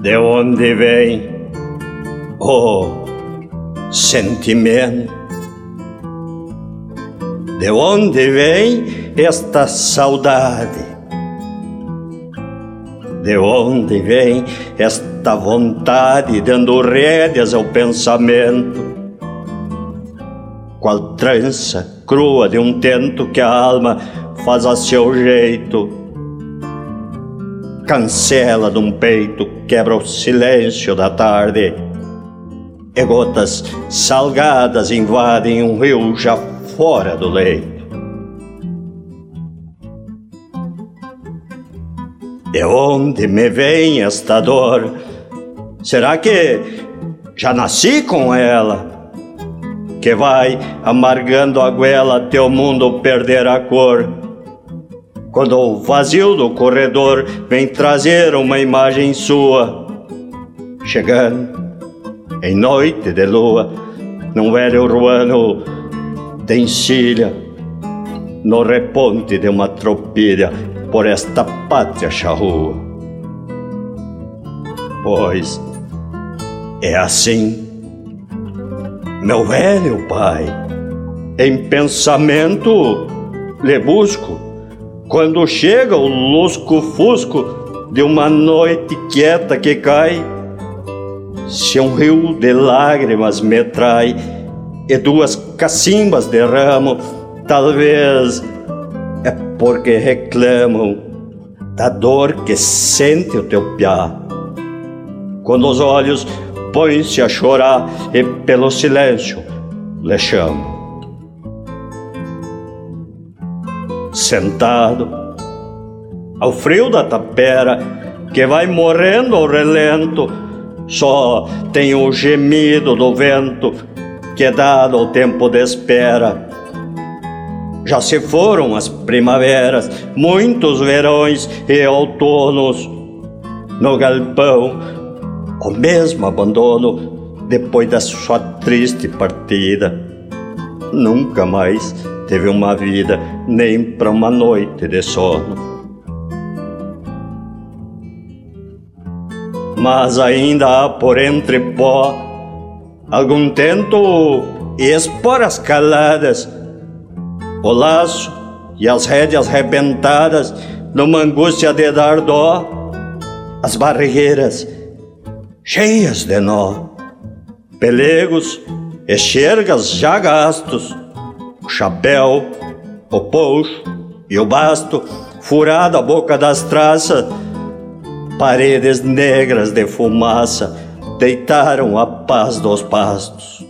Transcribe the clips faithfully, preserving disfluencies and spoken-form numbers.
De onde vem o sentimento? De onde vem esta saudade? De onde vem esta vontade dando rédeas ao pensamento? Qual trança crua de um tento que a alma faz a seu jeito, cancela de um peito, quebra o silêncio da tarde, e gotas salgadas invadem um rio já fora do leito. De onde me vem esta dor? Será que já nasci com ela? Que vai amargando a goela até o mundo perder a cor, quando o vazio do corredor vem trazer uma imagem sua, chegando em noite de lua, num velho ruano de encilha, no reponte de uma tropilha por esta pátria charrua. Pois é assim, meu velho pai, em pensamento lhe busco, quando chega o lusco-fusco de uma noite quieta que cai, se um rio de lágrimas me trai e duas cacimbas derramo, talvez é porque reclamam da dor que sente o teu piá, quando os olhos põe-se a chorar e pelo silêncio lhe chamo. Sentado ao frio da tapera que vai morrendo ao relento, só tem o gemido do vento que é dado ao tempo de espera. Já se foram as primaveras, muitos verões e outonos, no galpão o mesmo abandono depois da sua triste partida. Nunca mais teve uma vida, nem para uma noite de sono. Mas ainda há por entre pó algum tento e esporas caladas, o laço e as rédeas rebentadas numa angústia de dar dó, as barreiras cheias de nó, pelegos e xergas já gastos, o chapéu, o poncho e o basto furado a boca das traças, paredes negras de fumaça deitaram a paz dos pastos.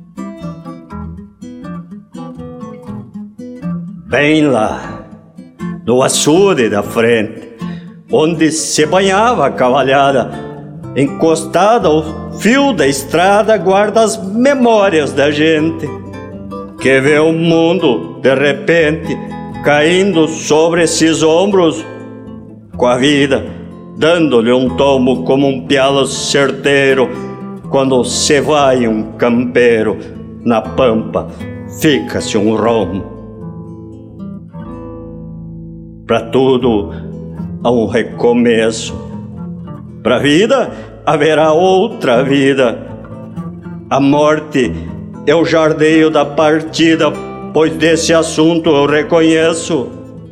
Bem lá, no açude da frente, onde se banhava a cavalhada, encostada ao fio da estrada, guarda as memórias da gente que vê o mundo de repente caindo sobre esses ombros, com a vida dando-lhe um tomo como um pialo certeiro, quando se vai um campeiro na pampa, fica-se um rombo. Para tudo há um recomeço, para a vida haverá outra vida. A morte é o jardeio da partida, pois desse assunto eu reconheço.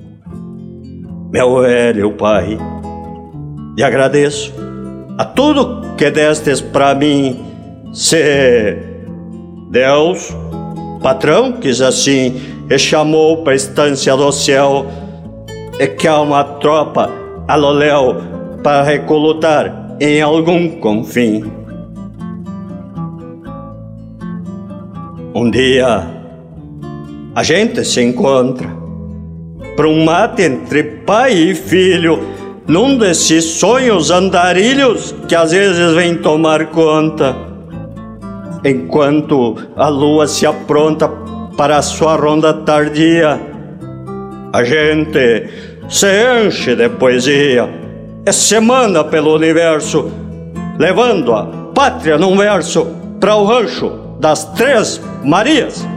Meu velho pai, e agradeço a tudo que destes para mim, se Deus, patrão, quis assim e chamou para a estância do céu, e que há uma tropa aloléu para recolutar em algum confim. Um dia a gente se encontra para um mate entre pai e filho, num desses sonhos andarilhos que às vezes vem tomar conta, enquanto a lua se apronta para a sua ronda tardia. A gente se enche de poesia e se manda pelo universo, levando a pátria num verso para o rancho das Três Marias.